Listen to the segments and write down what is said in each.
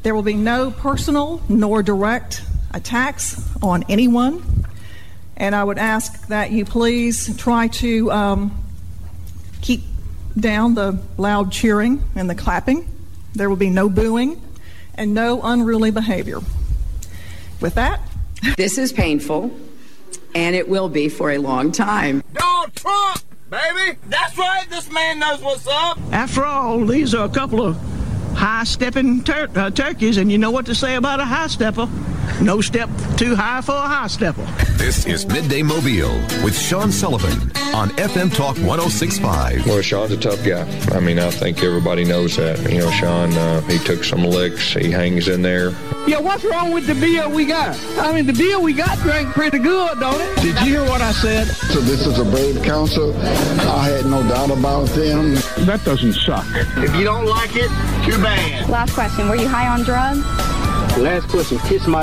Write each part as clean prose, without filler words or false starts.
There will be no personal nor direct attacks on anyone. And I would ask that you please try to keep down the loud cheering and the clapping. There will be no booing and no unruly behavior. With that, this is painful, and it will be for a long time. Donald Trump, baby! That's right, this man knows what's up. After all, these are a couple of high-stepping turkeys, and you know what to say about a high-stepper. No step too high for a high-stepper. This is Midday Mobile with Sean Sullivan on FM Talk 106.5. Well, Sean's a tough guy. I mean, I think everybody knows that. You know, Sean, he took some licks. He hangs in there. Yeah, what's wrong with the beer we got? I mean, the beer we got drank pretty good, don't it? Did you hear what I said? So this is a brave council. I had no doubt about them. That doesn't suck. If you don't like it, too bad. Last question, were you high on drugs? Last question, kiss my...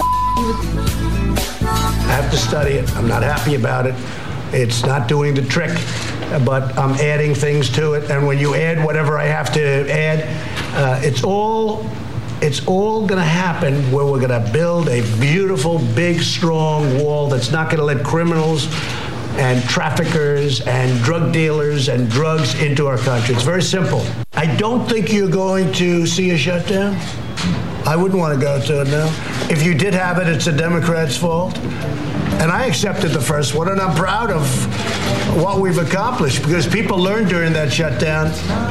I have to study it. I'm not happy about it. It's not doing the trick, but I'm adding things to it. And when you add whatever I have to add, it's all going to happen where we're going to build a beautiful, big, strong wall that's not going to let criminals and traffickers and drug dealers and drugs into our country. It's very simple. I don't think you're going to see a shutdown. I wouldn't want to go to it now. If you did have it, it's the Democrats' fault. And I accepted the first one, and I'm proud of what we've accomplished because people learned during that shutdown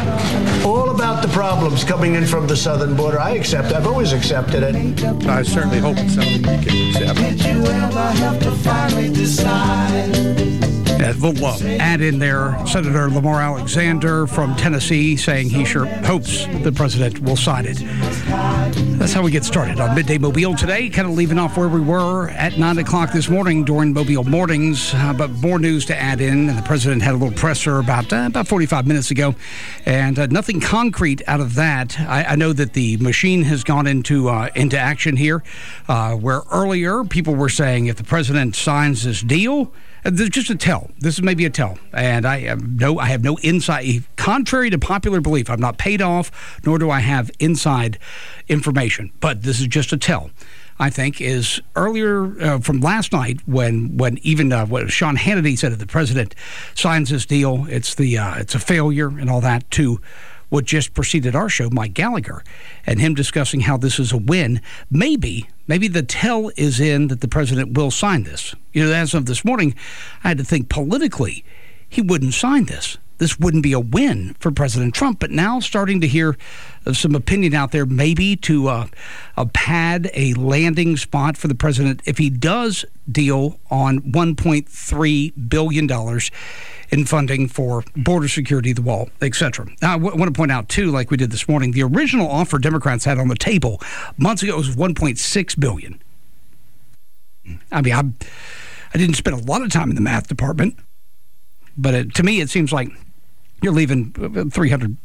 all about the problems coming in from the southern border. I've always accepted it. I certainly hope it's something you can accept. Did you ever have to finally decide? We'll add in there Senator Lamar Alexander from Tennessee saying he sure hopes the president will sign it. That's how we get started on Midday Mobile today, kind of leaving off where we were at 9 o'clock this morning during Mobile Mornings, but more news to add in. And the president had a little presser about 45 minutes ago, and nothing concrete out of that. I know that the machine has gone into action here, where earlier people were saying if the president signs this deal, there's just a tell. This is maybe a tell. And I have no insight. Contrary to popular belief, I'm not paid off, nor do I have inside information. But this is just a tell, I think, is earlier from last night when even what Sean Hannity said if the president signs this deal, it's a failure and all that, to what just preceded our show, Mike Gallagher, and him discussing how this is a win. Maybe the tell is in that the president will sign this. You know, as of this morning, I had to think politically, he wouldn't sign this. This wouldn't be a win for President Trump. But now starting to hear some opinion out there, maybe to pad a landing spot for the president if he does deal on $1.3 billion in funding for border security, the wall, etc. Now, I want to point out, too, like we did this morning, the original offer Democrats had on the table months ago was $1.6 billion. I mean, I didn't spend a lot of time in the math department, but to me, it seems like you're leaving $300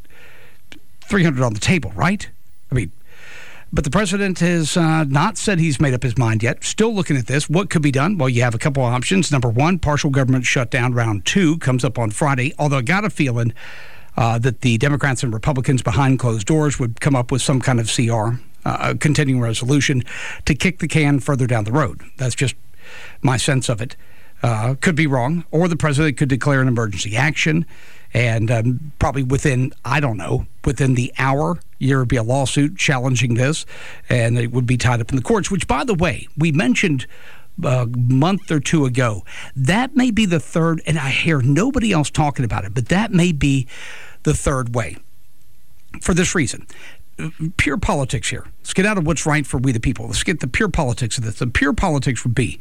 on the table, right? I mean, but the president has not said he's made up his mind yet. Still looking at this. What could be done? Well, you have a couple of options. Number one, partial government shutdown round 2 comes up on Friday, although I got a feeling that the Democrats and Republicans behind closed doors would come up with some kind of CR, continuing resolution, to kick the can further down the road. That's just my sense of it. Could be wrong, or the president could declare an emergency action, and probably within the hour, there would be a lawsuit challenging this, and it would be tied up in the courts, which, by the way, we mentioned a month or two ago. That may be the third, and I hear nobody else talking about it, but that may be the third way. For this reason, pure politics here. Let's get out of what's right for we the people. Let's get the pure politics of this. The pure politics would be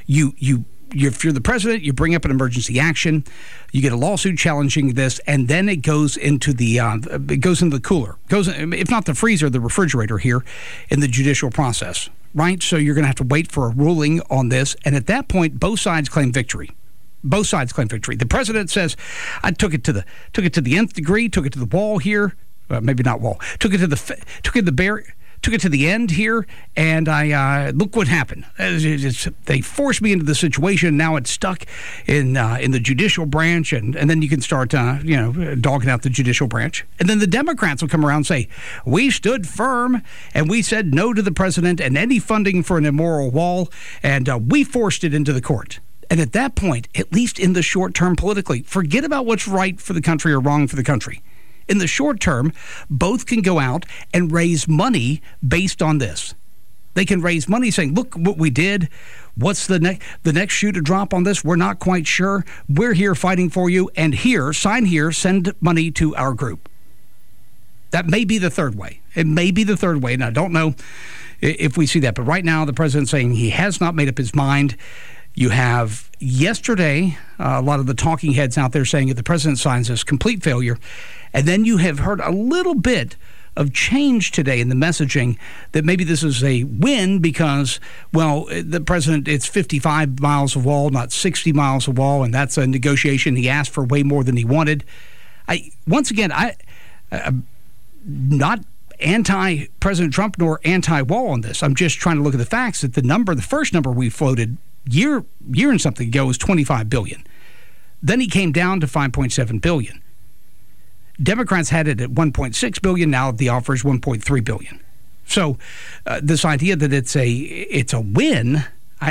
if you're the president, you bring up an emergency action, you get a lawsuit challenging this, and then it goes into the cooler, if not the freezer, the refrigerator here in the judicial process, right? So you're going to have to wait for a ruling on this, and at that point, both sides claim victory. Both sides claim victory. The president says, "I took it to the nth degree, took it to the wall here, maybe not wall, took it to the took it to the end here, and I look what happened. They forced me into the situation. Now it's stuck in the judicial branch, and then you can start dogging out the judicial branch. And then the Democrats will come around and say, we stood firm, and we said no to the president and any funding for an immoral wall, and we forced it into the court. And at that point, at least in the short term politically, forget about what's right for the country or wrong for the country. In the short term, both can go out and raise money based on this. They can raise money saying, look what we did. What's the next shoe to drop on this? We're not quite sure. We're here fighting for you. And here, sign here, send money to our group. That may be the third way. It may be the third way. And I don't know if we see that. But right now, the president's saying he has not made up his mind. You have yesterday a lot of the talking heads out there saying if the president signs this, complete failure. And then you have heard a little bit of change today in the messaging that maybe this is a win because, well, the president, it's 55 miles of wall, not 60 miles of wall, and that's a negotiation. He asked for way more than he wanted. I'm not anti-President Trump nor anti-wall on this. I'm just trying to look at the facts that the first number we floated year and something ago was $25 billion. Then he came down to $5.7 billion. Democrats had it at $1.6 billion. Now the offer is $1.3 billion. So this idea that it's a win,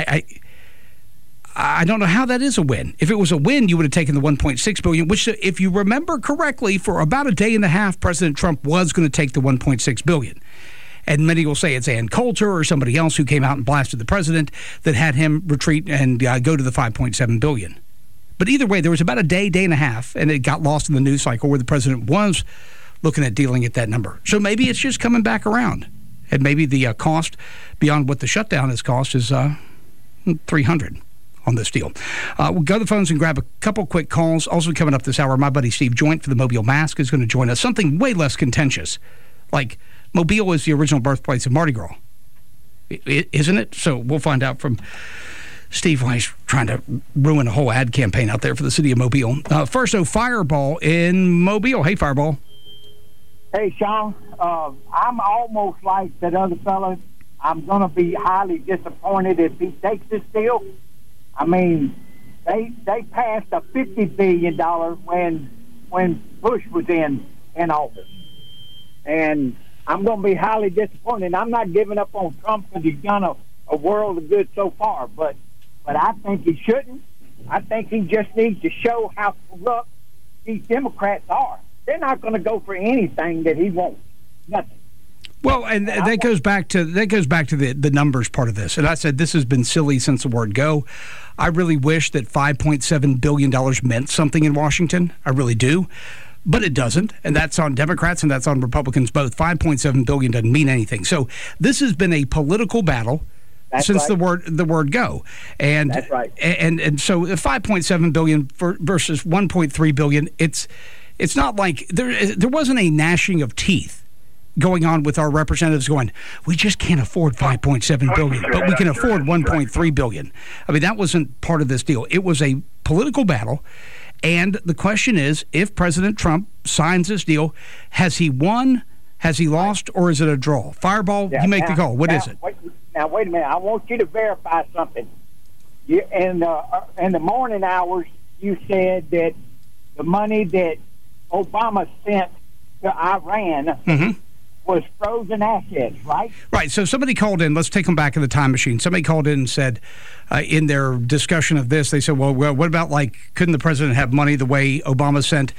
I don't know how that is a win. If it was a win, you would have taken the $1.6 billion, which, if you remember correctly, for about a day and a half, President Trump was going to take the $1.6 billion. And many will say it's Ann Coulter or somebody else who came out and blasted the president that had him retreat and go to the $5.7 billion. But either way, there was about a day and a half, and it got lost in the news cycle where the president was looking at dealing at that number. So maybe it's just coming back around. And maybe the cost beyond what the shutdown has cost is $300 on this deal. We'll go to the phones and grab a couple quick calls. Also coming up this hour, my buddy Steve Joint for the Mobile Mask is going to join us. Something way less contentious, like Mobile is the original birthplace of Mardi Gras, isn't it? So we'll find out from Steve why he's trying to ruin a whole ad campaign out there for the city of Mobile. First, Fireball in Mobile. Hey, Fireball. Hey, Sean. I'm almost like that other fella. I'm going to be highly disappointed if he takes this deal. I mean, they passed a $50 billion when Bush was in office. And I'm going to be highly disappointed. I'm not giving up on Trump because he's done a world of good so far, but I think he shouldn't. I think he just needs to show how corrupt these Democrats are. They're not going to go for anything that he wants. Nothing. Well, and that goes back to the numbers part of this. And I said this has been silly since the word go. I really wish that $5.7 billion meant something in Washington. I really do. But it doesn't, and that's on Democrats and that's on Republicans both. $5.7 billion doesn't mean anything. So this has been a political battle since the word go. And that's right. And so $5.7 billion versus $1.3 billion, it's not like there wasn't a gnashing of teeth going on with our representatives going, we just can't afford $5.7 billion, but we can afford $1.3 billion. I mean, that wasn't part of this deal. It was a political battle. And the question is, if President Trump signs this deal, has he won, has he lost, or is it a draw? Fireball, you make the call. What is it? Wait a minute. I want you to verify something. In the morning hours, you said that the money that Obama sent to Iran was frozen assets, right? Right. So somebody called in. Let's take them back in the time machine. Somebody called in and said, in their discussion of this, they said, well, what about, like, couldn't the president have money the way Obama sent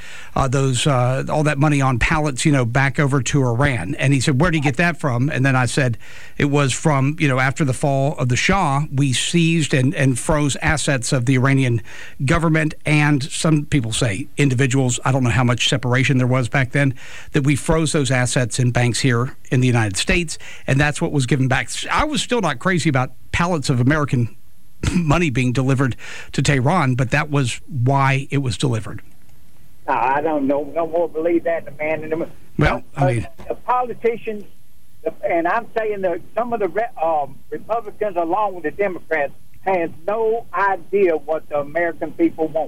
all that money on pallets, back over to Iran? And he said, where did he get that from? And then I said, it was from, after the fall of the Shah, we seized and froze assets of the Iranian government and some people say individuals. I don't know how much separation there was back then, that we froze those assets in banks here in the United States, and that's what was given back. I was still not crazy about pallets of American money being delivered to Tehran, but that was why it was delivered. I don't know. No more believe that, man. Well, I mean, the politicians, and I'm saying that some of the Republicans, along with the Democrats, has no idea what the American people want.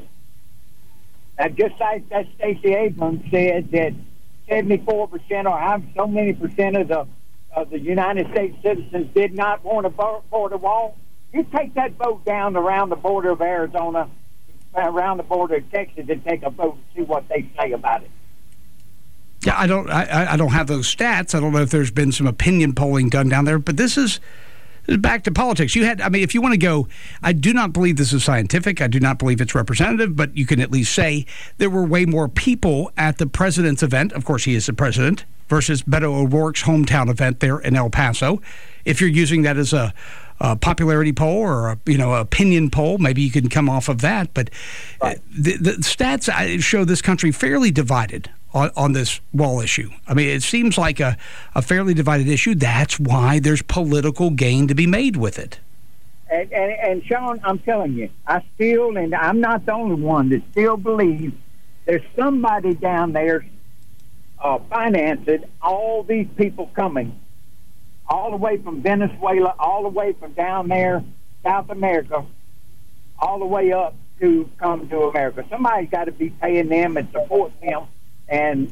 Now, just like that Stacey Abrams said that 74% or so many percent of the the United States citizens did not want a border wall, you take that vote down around the border of Arizona, around the border of Texas, and take a vote and see what they say about it. Yeah, I don't have those stats. I don't know if there's been some opinion polling done down there, but this is back to politics. If you want to go, I do not believe this is scientific. I do not believe it's representative, but you can at least say there were way more people at the president's event. Of course, he is the president, versus Beto O'Rourke's hometown event there in El Paso. If you're using that as a popularity poll or opinion poll, maybe you can come off of that. But right. The stats show this country fairly divided on this wall issue. I mean, it seems like a fairly divided issue. That's why there's political gain to be made with it. And Sean, I'm telling you, I still, and I'm not the only one that still believes there's somebody down there financing all these people coming, all the way from Venezuela, all the way from down there, South America, all the way up to come to America. Somebody's got to be paying them and supporting them. And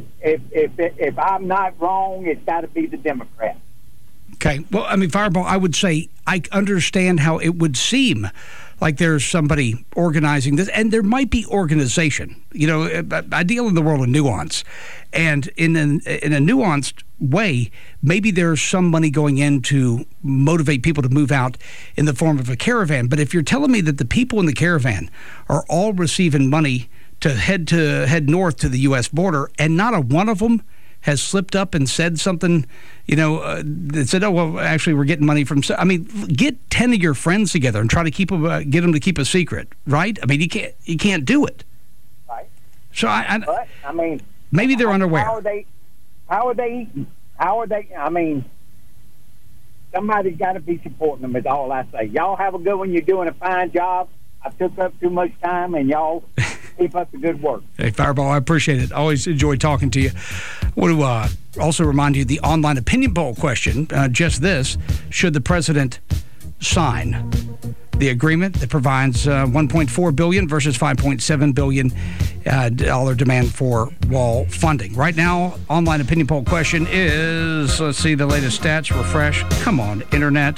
if I'm not wrong, it's got to be the Democrats. Okay. Well, I mean, Fireball, I would say I understand how it would seem like there's somebody organizing this, and there might be organization. I deal in the world of nuance, and in a nuanced way, maybe there's some money going in to motivate people to move out in the form of a caravan. But if you're telling me that the people in the caravan are all receiving money to head north to the U.S. border, and not a one of them has slipped up and said something, that said, "Oh, well, actually, we're getting money from." I mean, get 10 of your friends together and try to get them to keep a secret, right? I mean, you can't do it, right? So but, I mean, maybe they're unaware. How are they eating? How are they? I mean, somebody's got to be supporting them. Is all I say. Y'all have a good one. You're doing a fine job. I took up too much time, and y'all keep up the good work. Hey, Fireball, I appreciate it. Always enjoy talking to you. I want to also remind you the online opinion poll question, just this: should the president sign the agreement that provides $1.4 billion versus $5.7 billion dollar demand for wall funding? Right now, online opinion poll question is, let's see the latest stats, refresh. Come on, Internet.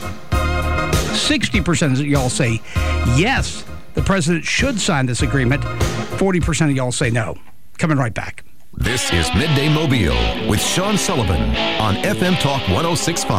60% of y'all say yes, the president should sign this agreement. 40% of y'all say no. Coming right back. This is Midday Mobile with Sean Sullivan on FM Talk 106.5.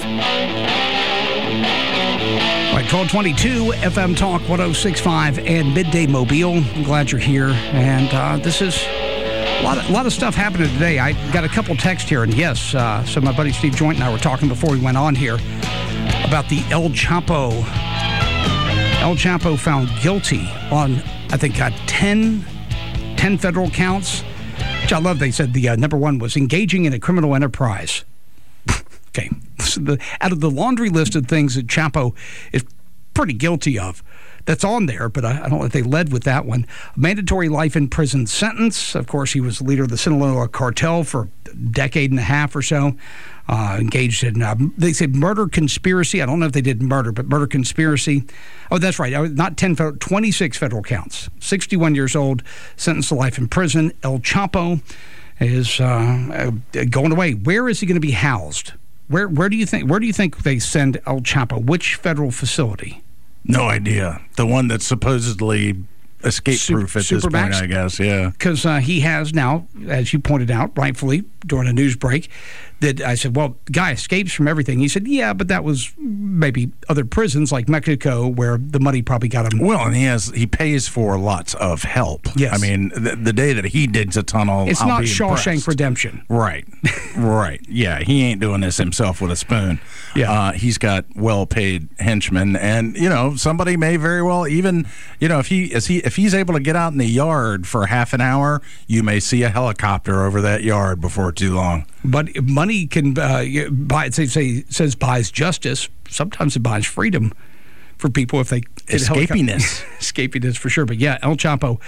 All right, 1222 FM Talk 106.5 and Midday Mobile. I'm glad you're here. And this is a lot of stuff happening today. I got a couple texts here. And yes, so my buddy Steve Joint and I were talking before we went on here about the El Chapo. El Chapo found guilty on, I think, 10 federal counts, which I love. They said the number one was engaging in a criminal enterprise. Okay. So out of the laundry list of things that Chapo is pretty guilty of, that's on there, but I don't know if they led with that one. A mandatory life in prison sentence. Of course, he was the leader of the Sinaloa cartel for a decade and a half or so. Engaged in, they say murder conspiracy. I don't know if they did murder, but murder conspiracy. Oh, that's right. Not 26 federal counts. 61 years old, sentenced to life in prison. El Chapo is going away. Where is he going to be housed? Where do you think they send El Chapo? Which federal facility? No idea. The one that's supposedly escape-proof at this point, I guess, yeah. Because he has now, as you pointed out, rightfully, during a news break, that I said, well, guy escapes from everything. He said, yeah, but that was maybe other prisons like Mexico where the money probably got him. Well, and he pays for lots of help. Yes. I mean, the day that he digs a tunnel, it's I'll not be Shawshank impressed. Redemption. Right. Right. Yeah, he ain't doing this himself with a spoon. Yeah. He's got well-paid henchmen, and somebody may very well even, if he's able to get out in the yard for half an hour, you may see a helicopter over that yard before too long. But money can buy. Says buys justice. Sometimes it buys freedom for people if they escapiness. Escapiness for sure. But yeah, El Chapo.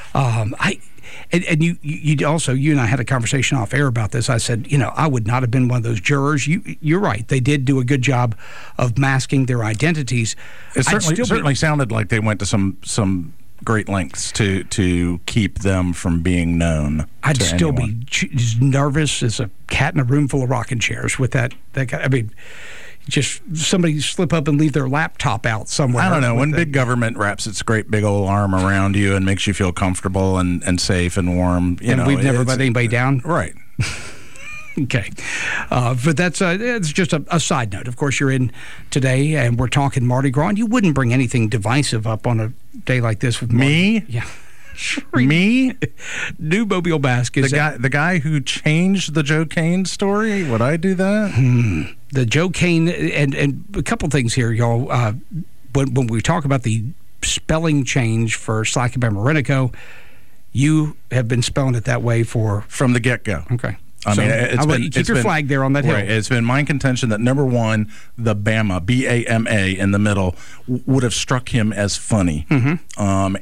And you also, you and I had a conversation off air about this. I said, I would not have been one of those jurors. You're right. They did do a good job of masking their identities. It certainly sounded like they went to some great lengths to keep them from being known. I'd still anyone. be as nervous as a cat in a room full of rocking chairs with that guy. I mean, just somebody slip up and leave their laptop out somewhere. I don't know. When big government wraps its great big old arm around you and makes you feel comfortable and safe and warm, we've never let anybody down. Right. Okay. But that's it's just a side note. Of course, you're in today, and we're talking Mardi Gras, and you wouldn't bring anything divisive up on a day like this with me? Yeah. Me? New Mobile Mask is the guy who changed the Joe Kane story. Would I do that? The Joe Kane, and a couple things here, y'all. When we talk about the spelling change for Slackenbama-Renico, you have been spelling it that way from the get-go. Okay. I mean, keep your flag there on that hill. Right. It's been my contention that, number one, the Bama, B-A-M-A, in the middle, would have struck him as funny. Mm-hmm.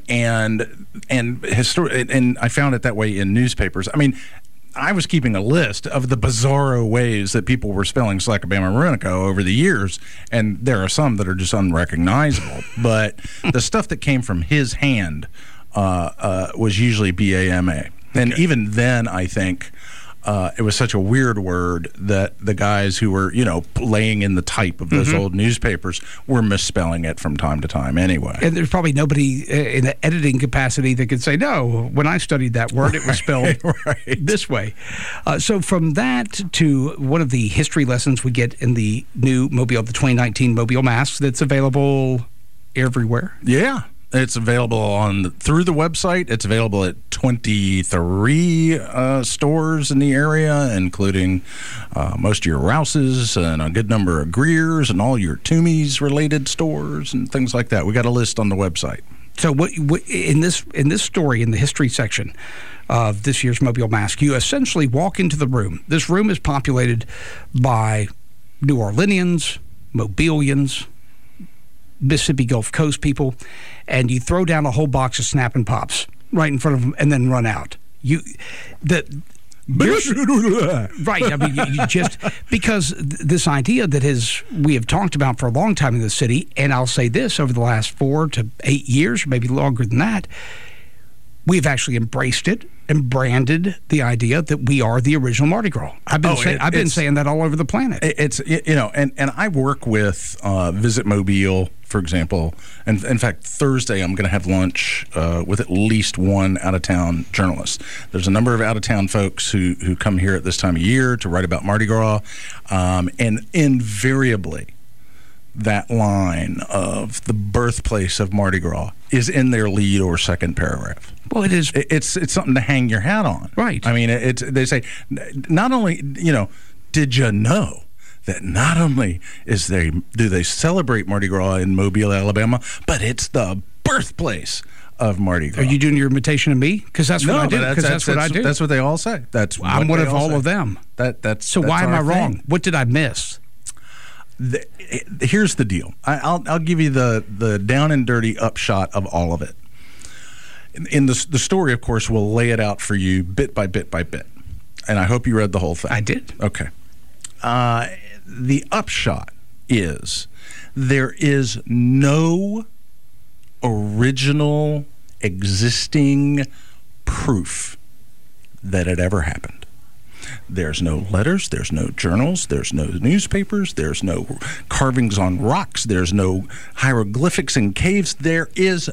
And I found it that way in newspapers. I mean, I was keeping a list of the bizarro ways that people were spelling Slackenbama-Renico over the years, and there are some that are just unrecognizable. But the stuff that came from his hand was usually B-A-M-A. Okay. And even then, I think... it was such a weird word that the guys who were, laying in the type of those old newspapers were misspelling it from time to time anyway. And there's probably nobody in the editing capacity that could say, no, when I studied that word, it was spelled this way. So from that to one of the history lessons we get in the new Mobile, the 2019 Mobile Mask that's available everywhere. Yeah. It's available through the website. It's available at 23 stores in the area, including most of your Rouse's and a good number of Greer's and all your Toomey's-related stores and things like that. We got a list on the website. So what in this story, in the history section of this year's Mobile Mask, you essentially walk into the room. This room is populated by New Orleanians, Mobilians, Mississippi Gulf Coast people, and you throw down a whole box of Snap and Pops right in front of them and then run out. Right. I mean, you just, because this idea that we have talked about for a long time in the city, and I'll say this, over the last 4 to 8 years, maybe longer than that, we've actually embraced it and branded the idea that we are the original Mardi Gras. I've been saying that all over the planet. It's and I work with Visit Mobile, for example, and in fact Thursday I'm going to have lunch with at least one out-of-town journalist. There's a number of out-of-town folks who come here at this time of year to write about Mardi Gras, and invariably that line of the birthplace of Mardi Gras is in their lead or second paragraph. Well, it is. It's something to hang your hat on. Right. I mean, they say, not only, did you know that not only do they celebrate Mardi Gras in Mobile, Alabama, but it's the birthplace of Mardi Gras. Are you doing your imitation of me? Because that's what I do. Because that's what I do. That's what they all say. I'm one of all of them. So why am I wrong? What did I miss? Here's the deal. I'll give you the down and dirty upshot of all of it. In the story, of course, we'll lay it out for you bit by bit by bit. And I hope you read the whole thing. I did. Okay. The upshot is there is no original existing proof that it ever happened. There's no letters, there's no journals, there's no newspapers, there's no carvings on rocks, there's no hieroglyphics in caves. There is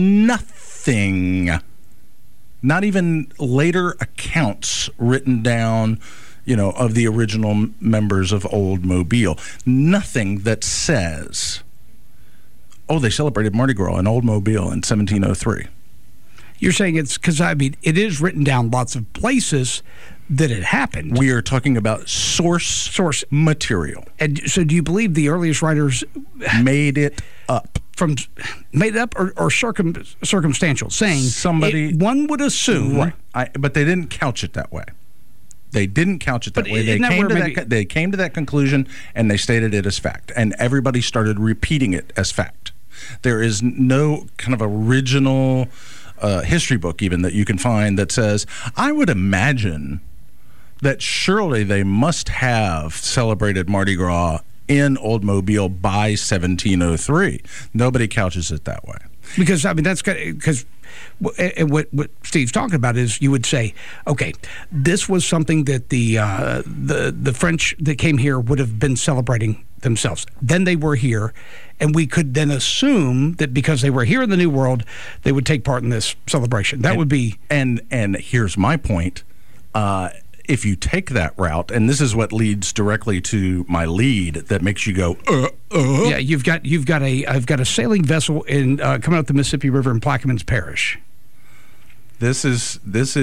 nothing, not even later accounts written down, of the original members of Old Mobile. Nothing that says, they celebrated Mardi Gras in Old Mobile in 1703. You're saying it's because, it is written down lots of places that it happened. We are talking about source material. And so do you believe the earliest writers made it up? Made it up or circumstantial, saying one would assume. Right. But they didn't couch it that way. They didn't couch it that way. They came to that conclusion, and they stated it as fact. And everybody started repeating it as fact. There is no kind of original history book even that you can find that says, I would imagine that surely they must have celebrated Mardi Gras in Old Mobile by 1703. Nobody couches it that way. Because, I mean, that's because what Steve's talking about is you would say, okay, this was something that the French that came here would have been celebrating themselves. Then they were here, and we could then assume that because they were here in the New World, they would take part in this celebration. That would be... And here's my point. If you take that route, and this is what leads directly to my lead that makes you go, Yeah, I've got a sailing vessel in coming up the Mississippi River in Plaquemines Parish. This is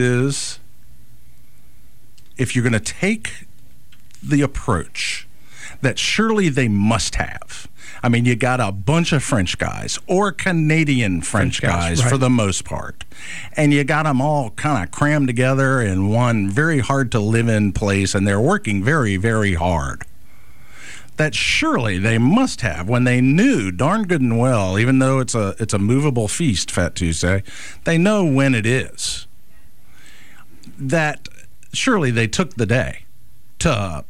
if you're going to take the approach that surely they must have. I mean, you got a bunch of French guys or Canadian French guys right. for the most part, and you got them all kind of crammed together in one very hard to live in place, and they're working very, very hard. That surely they must have, when they knew darn good and well, even though it's a movable feast, Fat Tuesday, they know when it is. That surely they took the day to,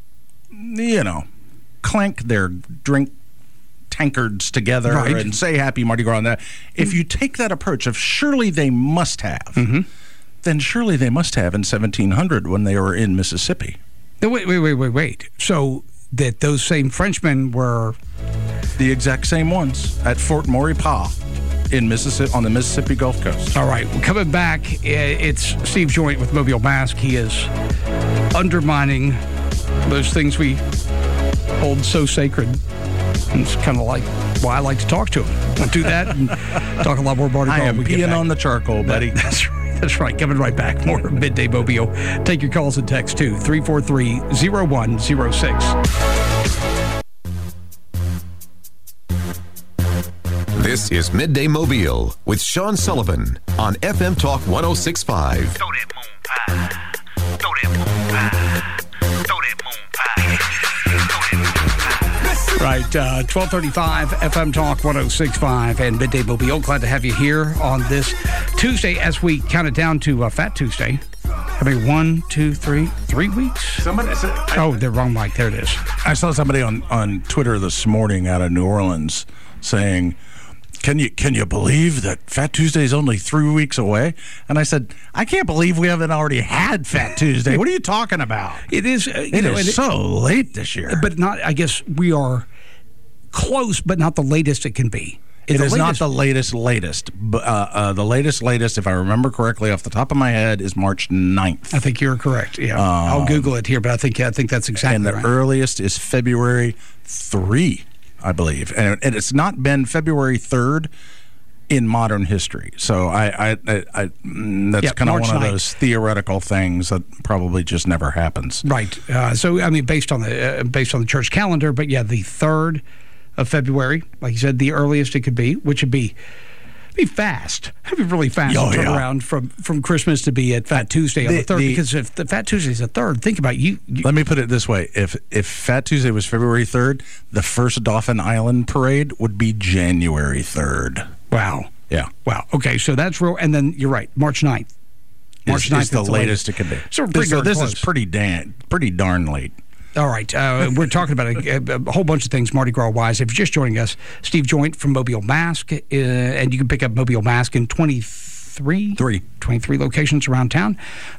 clank their drink tankards together and say Happy Mardi Gras on that. If you take that approach of surely they must have, then surely they must have in 1700 when they were in Mississippi. No, wait. So that those same Frenchmen were... The exact same ones at Fort Maurepas in Mississippi, on the Mississippi Gulf Coast. All right, well, coming back, it's Steve Joint with Mobile Mask. He is undermining those things we hold so sacred. And it's kind of like why I like to talk to him. We'll do that and talk a lot more Mardi Gras. I am peeing on the charcoal, buddy. That's right. That's right. Coming right back. More Midday Mobile. Take your calls and text to 343-0106. This is Midday Mobile with Sean Sullivan on FM Talk 106.5. Throw that moon pie. Throw that moon pie. Throw that moon pie. Throw that moon pie. Right, 1235 FM Talk 106.5 and Midday Mobile. Glad to have you here on this Tuesday as we count it down to Fat Tuesday. I mean, 1, 2, 3 weeks? The wrong mic. There it is. I saw somebody on Twitter this morning out of New Orleans saying, Can you believe that Fat Tuesday is only 3 weeks away? And I said, I can't believe we haven't already had Fat Tuesday. What are you talking about? It is. It is so late this year. But not, I guess we are close, but not the latest it can be. It is not the latest. But the latest, if I remember correctly off the top of my head, is March 9th. I think you're correct. Yeah, I'll Google it here, but I think that's exactly right. And the earliest is February 3. I believe, and it's not been February 3rd in modern history. So that's kind of one of those theoretical things that probably just never happens. Right. So I mean, based on the church calendar, but yeah, the 3rd of February, like you said, the earliest it could be, which would be fast. It'd be really fast to turn around from Christmas to be at Fat Tuesday on the 3rd. Because if the Fat Tuesday is the 3rd, think about you. Let me put it this way: if Fat Tuesday was February 3rd, the first Dauphin Island parade would be January 3rd. Wow. Yeah. Wow. Okay, so that's real. And then you're right, March 9th. March 9th is the latest it could be. So this is pretty darn late. All right. We're talking about a whole bunch of things Mardi Gras-wise. If you're just joining us, Steve Joint from Mobile Mask, and you can pick up Mobile Mask in 23 locations around town.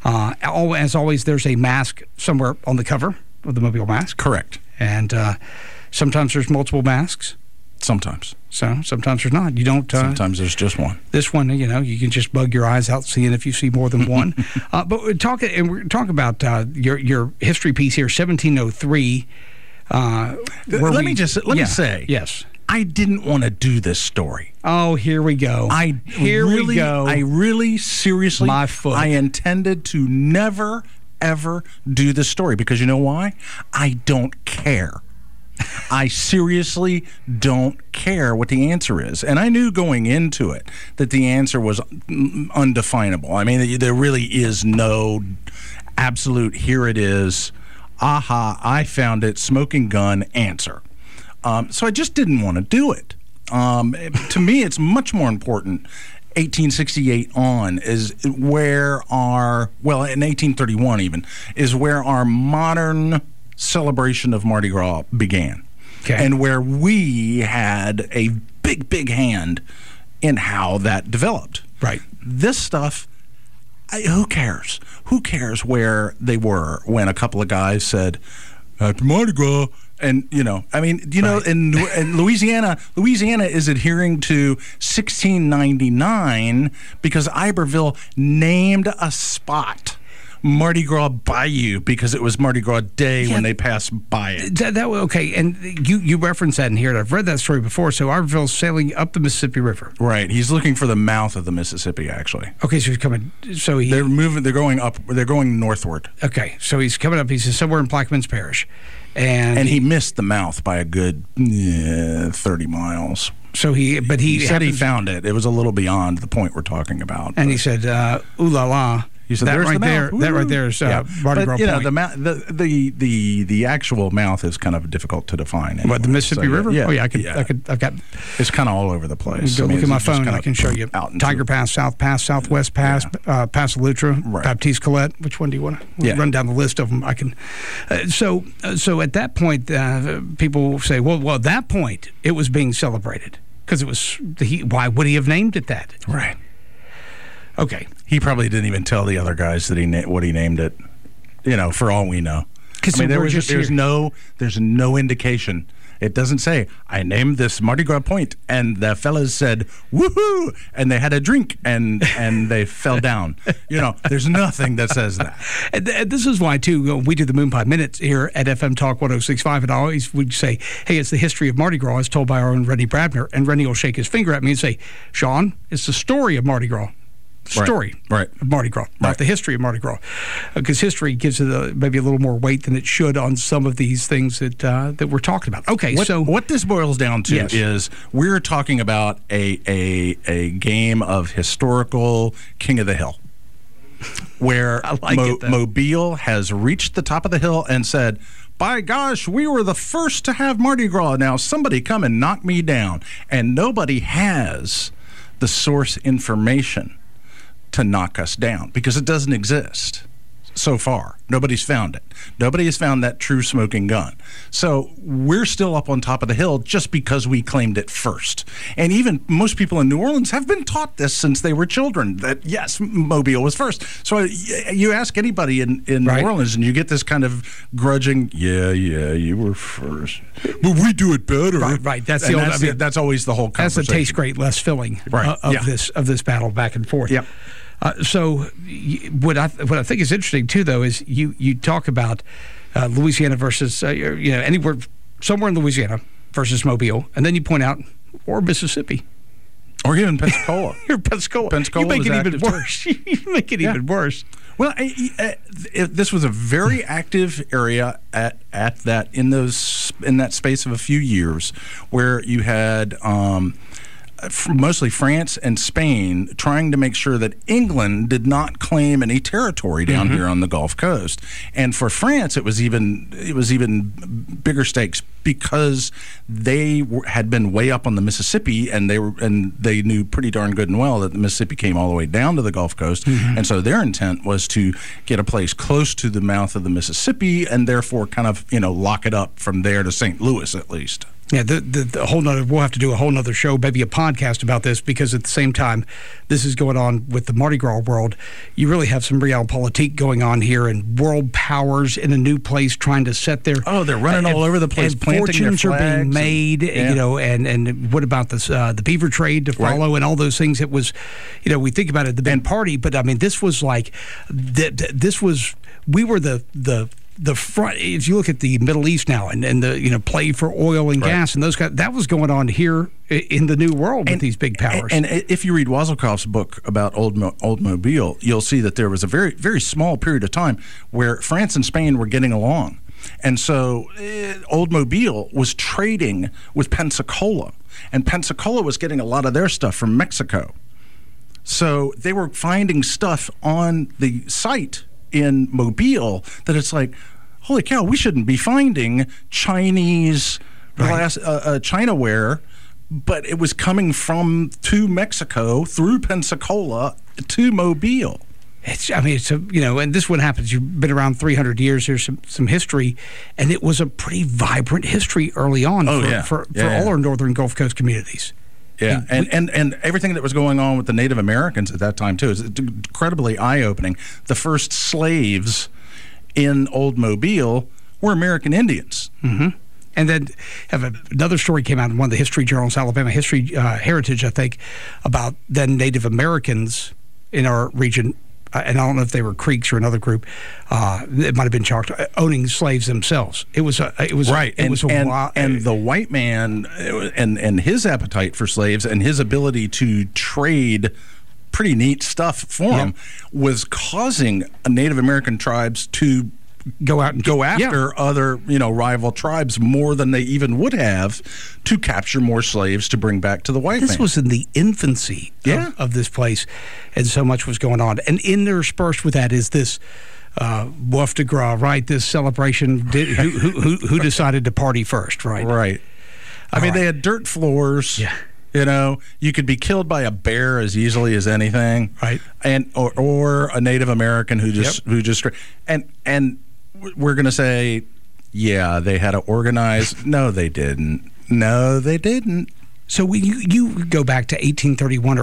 As always, there's a mask somewhere on the cover of the Mobile Mask. Correct. And sometimes there's multiple masks. Sometimes. So sometimes there's not. You don't. Sometimes there's just one. This one, you can just bug your eyes out seeing if you see more than one. But we're talking about your history piece here, 1703. Let me say, yes, I didn't want to do this story. Oh, here we go. I really seriously, my foot. I intended to never ever do this story because you know why? I don't care. I seriously don't care what the answer is. And I knew going into it that the answer was undefinable. I mean, there really is no absolute, here it is, aha, I found it, smoking gun answer. So I just didn't want to do it. To me, it's much more important 1868 on is where in 1831 even, is where our modern celebration of Mardi Gras began. Okay. And where we had a big hand in how that developed. Right. This stuff, who cares? Who cares where they were when a couple of guys said, "Happy Mardi Gras"? And, I mean, know, in Louisiana is adhering to 1699 because Iberville named a spot Mardi Gras Bayou because it was Mardi Gras Day when they passed by it. Okay, and you reference that in here. And I've read that story before. So Iberville's sailing up the Mississippi River. Right. He's looking for the mouth of the Mississippi, actually. Okay, so he's coming. So they're moving. They're going up. They're going northward. Okay, so he's coming up. He's somewhere in Plaquemines Parish. And he missed the mouth by a good 30 miles. So he said he found it. It was a little beyond the point we're talking about. And he said, "Ooh la la." He said, that "There's right the there. mouth." That right there is Mardi Gras Point. The actual mouth is kind of difficult to define. Anyway. What, the Mississippi River? Yeah, I've got. It's kind of all over the place. Go look at my phone. I can show you. Tiger Pass, South Pass, Southwest Pass, Pass Lutra, Baptiste Colette. Which one do you want to run down the list of them? I can. So at that point, people say, well, at that point, it was being celebrated because it was. Why would he have named it that? Right. Okay. He probably didn't even tell the other guys that what he named it. For all we know. I mean, there's no indication. It doesn't say, "I named this Mardi Gras Point," and the fellas said, "Woohoo!" and they had a drink and they fell down. There's nothing that says that. And this is why, too, we do the Moon Pie Minutes here at FM Talk 106.5, and always would say, "Hey, it's the history of Mardi Gras," as told by our own Rennie Brabner, and Rennie will shake his finger at me and say, "Sean, it's the story of Mardi Gras." Story of Mardi Gras, not the history of Mardi Gras, because history gives it maybe a little more weight than it should on some of these things that we're talking about. Okay, what this boils down to is we're talking about a game of historical King of the Hill, where Mobile has reached the top of the hill and said, "By gosh, we were the first to have Mardi Gras. Now somebody come and knock me down," and nobody has the source information to knock us down because it doesn't exist so far. Nobody's found it. Nobody has found that true smoking gun. So we're still up on top of the hill just because we claimed it first. And even most people in New Orleans have been taught this since they were children, that yes, Mobile was first. So you ask anybody in New Orleans and you get this kind of grudging, yeah, you were first, but we do it better. Right. That's that's always the whole conversation. That's a taste great, less filling of this battle back and forth. Yep. So what I think is interesting too, though, is you talk about Louisiana versus anywhere somewhere in Louisiana versus Mobile, and then you point out or Mississippi, or even Pensacola. Pensacola. You make it even worse. You make it even worse. Well, this was a very active area at that in that space of a few years, where you had. Mostly France and Spain trying to make sure that England did not claim any territory down here on the Gulf Coast. And for France, it was even bigger stakes because they had been way up on the Mississippi, and they knew pretty darn good and well that the Mississippi came all the way down to the Gulf Coast. And so their intent was to get a place close to the mouth of the Mississippi and therefore kind of lock it up from there to St. Louis at least. Yeah, the whole nother. We'll have to do a whole nother show, maybe a podcast about this, because at the same time, this is going on with the Mardi Gras world. You really have some realpolitik going on here, and world powers in a new place trying to set their. Oh, they're running all over the place, planting fortunes their flags are being made. And what about this? The beaver trade to follow, and all those things. It was, we think about it, the big party, but I mean, this was like, we were the front. If you look at the Middle East now and the play for oil and gas and those that was going on here in the New World with these big powers. And if you read Wazelkoff's book about Old Mobile, you'll see that there was a very, very small period of time where France and Spain were getting along. And so Old Mobile was trading with Pensacola, and Pensacola was getting a lot of their stuff from Mexico. So they were finding stuff on the site in Mobile that it's like, holy cow, we shouldn't be finding Chinese glass, Chinaware, but it was coming to Mexico through Pensacola to Mobile. And this one happens. You've been around 300 years. There's some history, and it was a pretty vibrant history early on for all our northern Gulf Coast communities. Yeah, and everything that was going on with the Native Americans at that time, too, is incredibly eye-opening. The first slaves in Old Mobile were American Indians. Mm-hmm. And then another story came out in one of the history journals, Alabama History Heritage, I think, about then Native Americans in our region, and I don't know if they were Creeks or another group. It might have been Choctaw, owning slaves themselves. It was right, and the white man and his appetite for slaves and his ability to trade pretty neat stuff for him was causing Native American tribes to go after other rival tribes more than they even would have to capture more slaves to bring back to the white man. This was in the infancy of this place, and so much was going on. And interspersed with that is this Boeuf de Gras, right? This celebration. Who decided to party first, right? Right. I mean, they had dirt floors. Yeah. You could be killed by a bear as easily as anything, right? And or a Native American who just and we're going to say, yeah, they had to organize. No, they didn't. So you go back to 1831 or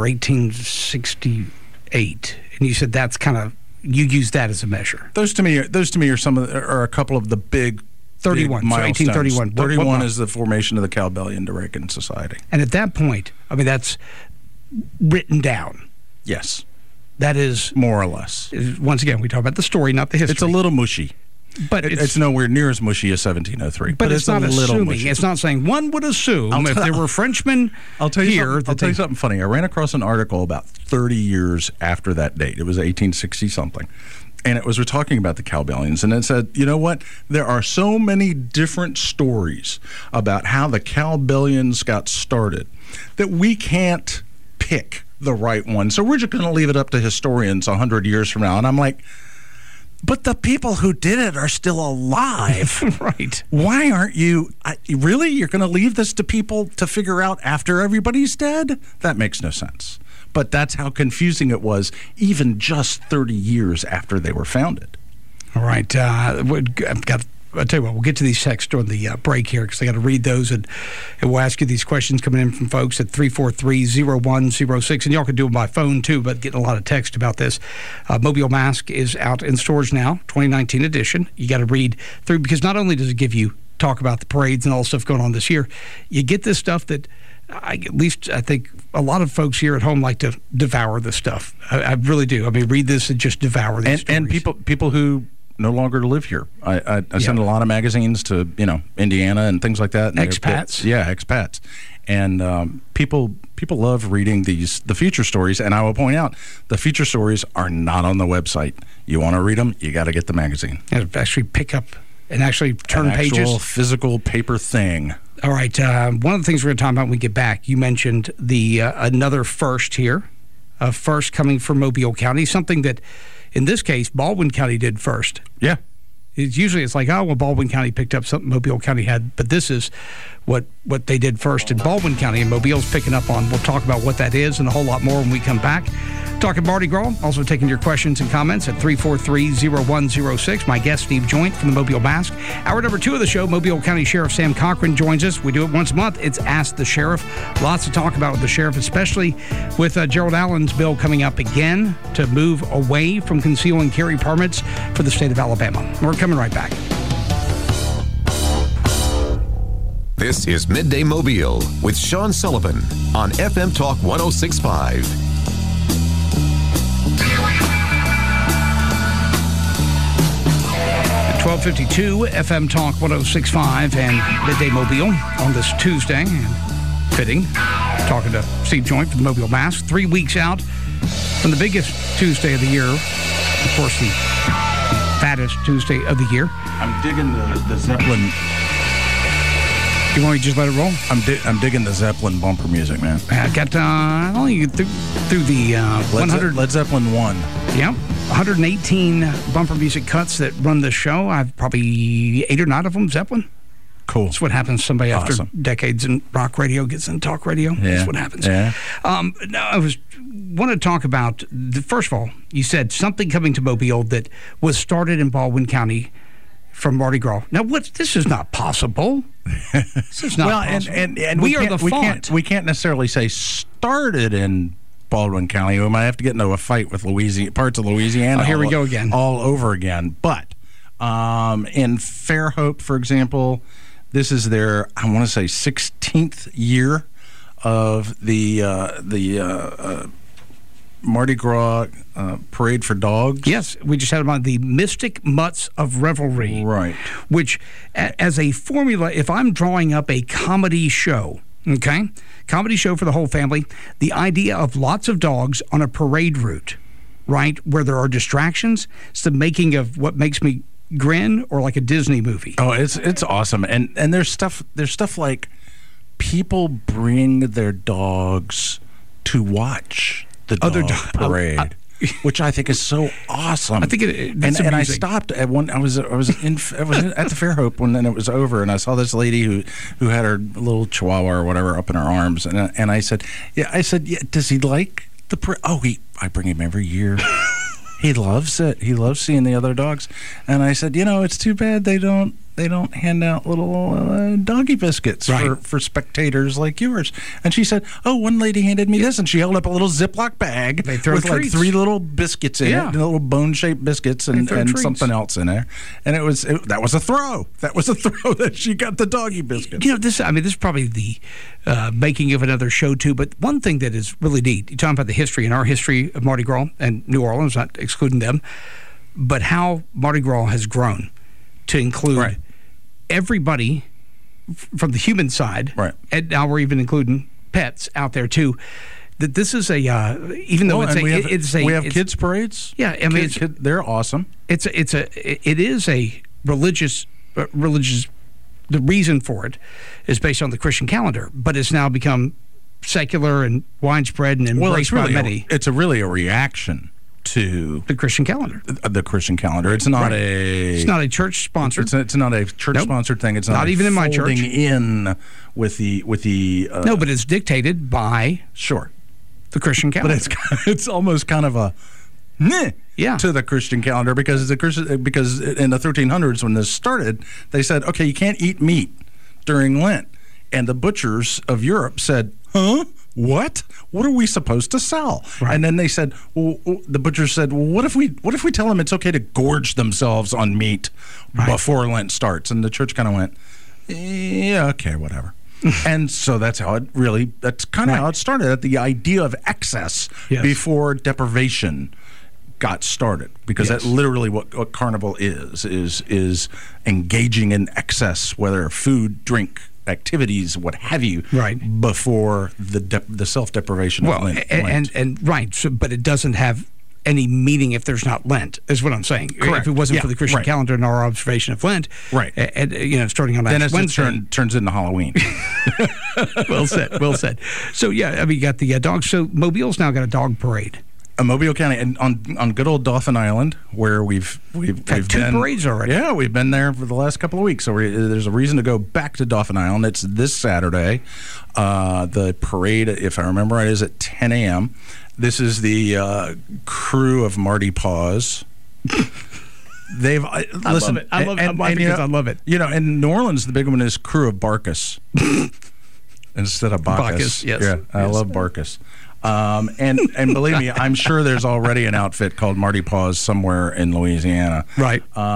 1868, and you said that's kind of, you use that as a measure. Those to me are a couple of the big 31. Big milestones. 1831. 31 is the formation of the Cowbellion to Reagan Society. And at that point, I mean, that's written down. Yes. That is more or less. Once again, we talk about the story, not the history. It's a little mushy. But it's nowhere near as mushy as 1703. But it's not a little assuming. mushy. It's not saying one would assume if there were Frenchmen I'll tell you here. Something funny. I ran across an article about 30 years after that date. It was 1860-something. And it was talking about the Cowbellions. And it said, you know what? There are so many different stories about how the Cowbellions got started that we can't pick the right one. So we're just going to leave it up to historians 100 years from now. And I'm like, but the people who did it are still alive. Right. Why aren't you? Really? You're going to leave this to people to figure out after everybody's dead? That makes no sense. But that's how confusing it was even just 30 years after they were founded. All right. I'll tell you what, we'll get to these texts during the break here because I got to read those, and we'll ask you these questions coming in from folks at 343-0106. And y'all can do them by phone, too, but getting a lot of text about this. Mobile Mask is out in stores now, 2019 edition. You got to read through because not only does it give you talk about the parades and all the stuff going on this year, you get this stuff that I think a lot of folks here at home like to devour this stuff. I really do. I mean, read this and just devour these stories. And people who no longer live here. I send a lot of magazines to Indiana and things like that. And expats. Expats. And people love reading the feature stories. And I will point out, the feature stories are not on the website. You want to read them, you got to get the magazine. And actually pick up and actually turn pages. Actual physical paper thing. All right. One of the things we're going to talk about when we get back, you mentioned the another first here, a first coming from Mobile County, something that, in this case, Baldwin County did first. Yeah. It's like, oh, well, Baldwin County picked up something Mobile County had, but this is what they did first in Baldwin County, and Mobile's picking up on. We'll talk about what that is and a whole lot more when we come back. Talking Mardi Gras, also taking your questions and comments at 343-0106. My guest, Steve Joint from the Mobile Mask. Hour number 2 of the show, Mobile County Sheriff Sam Cochran joins us. We do it once a month. It's Ask the Sheriff. Lots to talk about with the sheriff, especially with Gerald Allen's bill coming up again to move away from conceal and carry permits for the state of Alabama. We're coming right back. This is Midday Mobile with Sean Sullivan on FM Talk 106.5. 1252 FM Talk 106.5 and Midday Mobile on this Tuesday. And fitting, talking to Steve Joint from the Mobile Mask. 3 weeks out from the biggest Tuesday of the year. Of course, the fattest Tuesday of the year. I'm digging the Zeppelin. You want me to just let it roll? I'm digging the Zeppelin bumper music, man. I got only through the 100 Led Zeppelin 1. Yeah, 118 bumper music cuts that run the show. I've probably 8 or 9 of them Zeppelin. Cool. That's what happens. Somebody after decades in rock radio gets in talk radio. Yeah. That's what happens. Yeah. No, I want to talk about first of all, you said something coming to Mobile that was started in Baldwin County. from Mardi Gras. Now, this is not possible. This is not possible. And we are the font. We can't necessarily say started in Baldwin County. We might have to get into a fight with parts of Louisiana. Oh, here we go again. All over again. But in Fairhope, for example, this is their, I want to say, 16th year of the Mardi Gras Parade for Dogs. Yes, we just had them on the Mystic Mutts of Revelry. Right. Which, as a formula, if I'm drawing up a comedy show, okay, comedy show for the whole family, the idea of lots of dogs on a parade route, right, where there are distractions, it's the making of what makes me grin, or like a Disney movie. Oh, it's awesome. And there's stuff like people bring their dogs to watch the dog parade, which I think is so awesome. I think and I stopped at one. I was at the Fairhope when then it was over, and I saw this lady who had her little Chihuahua or whatever up in her arms, and I said, yeah, does he like the parade? Oh, I bring him every year. He loves it. He loves seeing the other dogs. And I said, it's too bad they don't hand out little doggy biscuits for spectators like yours. And she said, oh, one lady handed me this, and she held up a little Ziploc bag with treats. like 3 little biscuits in it, little bone-shaped biscuits and something else in there. And that was a throw. That was a throw that she got the doggy biscuits. This is probably the making of another show too. But one thing that is really neat, you're talking about the history and our history of Mardi Gras and New Orleans, not excluding them, but how Mardi Gras has grown to include everybody from the human side, and now we're even including pets out there too. That this is we have kids parades. Yeah, I mean they're awesome. It is a religious. The reason for it is based on the Christian calendar, but it's now become secular and widespread and embraced by many. It's really a reaction to the Christian calendar. The Christian calendar. It's not It's not a church sponsored. It's not a church sponsored thing. It's not even in my church. In with the. No, but it's dictated by the Christian calendar. But it's almost kind of a to the Christian calendar because in the 1300s when this started, they said, okay, you can't eat meat during Lent, and the butchers of Europe said, huh? What are we supposed to sell? Right. And then they said, the butcher said, well, what if we tell them it's okay to gorge themselves on meat before Lent starts? And the church kind of went, yeah, okay, whatever. And so that's kind of how it started, at the idea of excess before deprivation got started, because that's literally what Carnival is engaging in excess, whether food, drink, activities, what have you, before the self-deprivation of Lent. But it doesn't have any meaning if there's not Lent, is what I'm saying. Correct. If it wasn't for the Christian calendar and our observation of Lent, starting on last Wednesday, then it turns into Halloween. Well said. So you got the dogs. So Mobile's now got a dog parade. Mobile County, and on good old Dauphin Island, where we've had 2 parades already. Yeah, we've been there for the last couple of weeks, so there's a reason to go back to Dauphin Island. It's this Saturday. The parade, if I remember right, is at 10 a.m. This is the crew of Marty Paws. I love it. I love it. In New Orleans, the big one is crew of Barkus instead of Bacchus. Yes. Yeah, I love Barkus. And believe me, I'm sure there's already an outfit called Marty Paws somewhere in Louisiana. Right.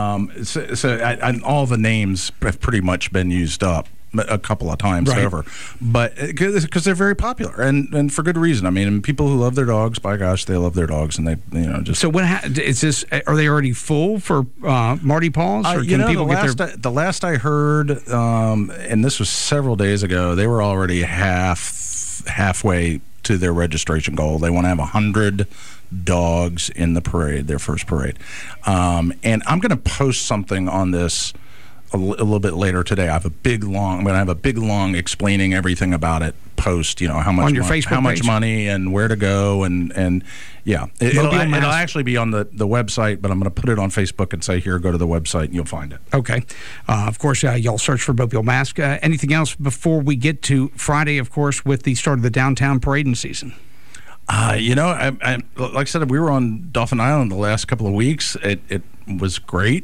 So all the names have pretty much been used up a couple of times over, but because they're very popular and for good reason. I mean, people who love their dogs, by gosh, they love their dogs, and they just. So what is this? Are they already full for Marty Paws? Or can people the last I heard, and this was several days ago, they were already halfway to their registration goal. They want to have 100 dogs in the parade, their first parade. And I'm going to post something on this a little bit later today. I'm going to have a big long explaining everything about it post, how much on your Facebook how much page? Money and where to go and it'll actually be on the website, but I'm going to put it on Facebook and say, here, go to the website and you'll find it. Okay. Of course, y'all search for Mobile Mask. Anything else before we get to Friday, of course, with the start of the downtown parading season? Like I said, we were on Dauphin Island the last couple of weeks. It was great.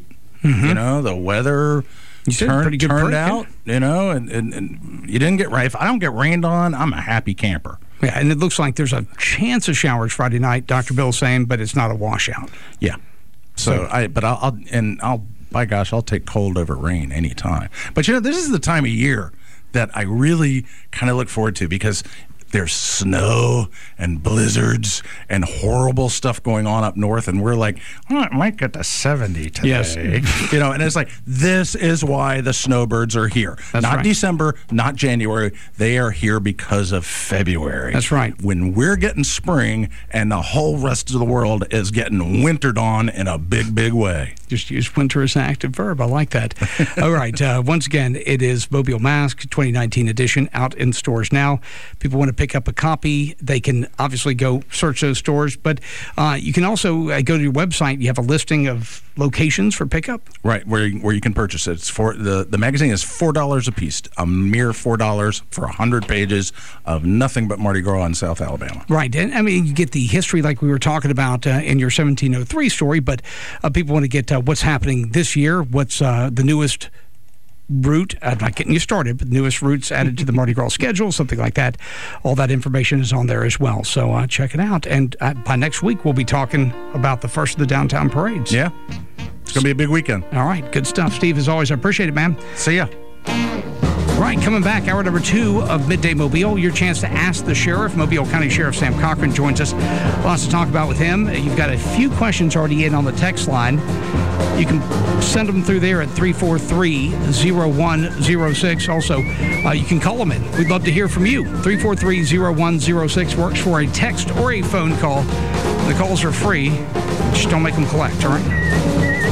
You know, the weather turned out, you know, and you didn't get rain. If I don't get rained on, I'm a happy camper. Yeah, and it looks like there's a chance of showers Friday night, Dr. Bill's saying, but it's not a washout. Yeah. So I'll by gosh, I'll take cold over rain anytime. But you know, this is the time of year that I really kind of look forward to, because there's snow and blizzards and horrible stuff going on up north, and we're like, oh, it might get to 70 today. Yes. You know, and it's like, this is why the snowbirds are here. That's not right. December, not January. They are here because of February. That's right. When we're getting spring and the whole rest of the world is getting wintered on in a big, big way. Just use winter as an active verb. I like that. All right. Once again, it is Mobile Mask 2019 edition, out in stores now. People want to pick up a copy, they can obviously go search those stores, but you can also go to your website. You have a listing of locations for pickup. Right, where you can purchase it. It's for the magazine is $4 a piece, a mere $4 for 100 pages of nothing but Mardi Gras in South Alabama. Right, and I mean, you get the history like we were talking about in your 1703 story, but people want to get what's happening this year, what's the newest route. I'm not getting you started, but the newest routes added to the Mardi Gras schedule, something like that. All that information is on there as well. So check it out. And by next week, we'll be talking about the first of the downtown parades. Yeah. It's going to be a big weekend. All right. Good stuff. Steve, as always, I appreciate it, man. See ya. Right, coming back, hour number 2 of Midday Mobile, your chance to ask the sheriff. Mobile County Sheriff Sam Cochran joins us. Lots to talk about with him. You've got a few questions already in on the text line. You can send them through there at 343-0106. Also, you can call them in. We'd love to hear from you. 343-0106 works for a text or a phone call. The calls are free. Just don't make them collect, all right?